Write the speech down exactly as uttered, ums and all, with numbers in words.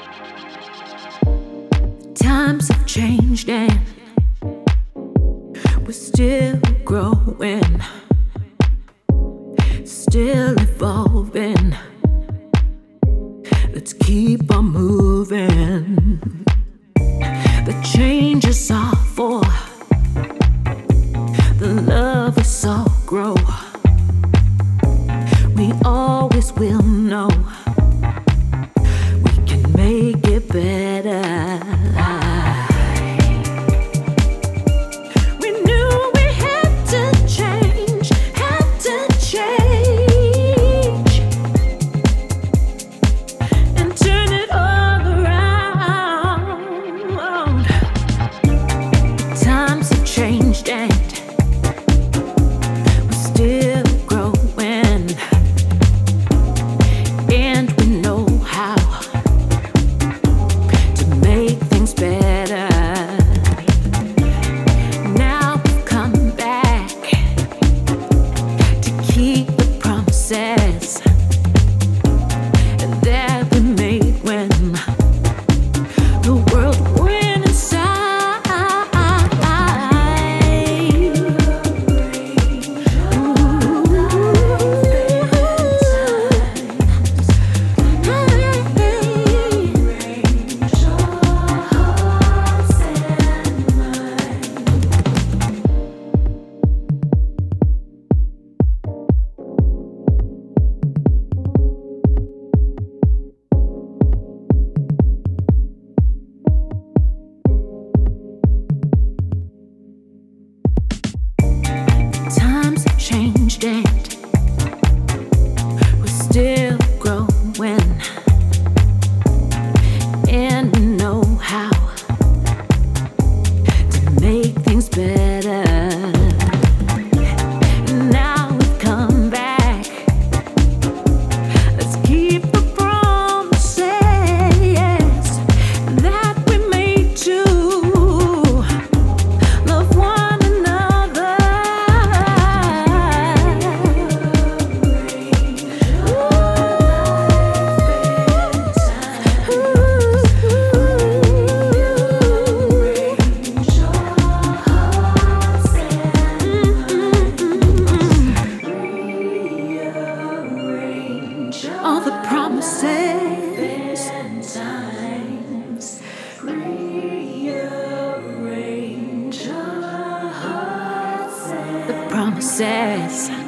Times have changed and we're still growing, still evolving. Let's keep on moving. The changes are for the love we saw grow. We always will know we can make it better. We knew we had to change, had to change, and turn it all around. Times have changed and we're still growing, and we know how to make things better. Now we've come back to keep the promises that we made when the world went inside. Times have changed and we're still growing, and we know how to make things better. Now we've come back. Let's keep the promises that we made to love one another. All the promises and times, rearrange our hearts and the promises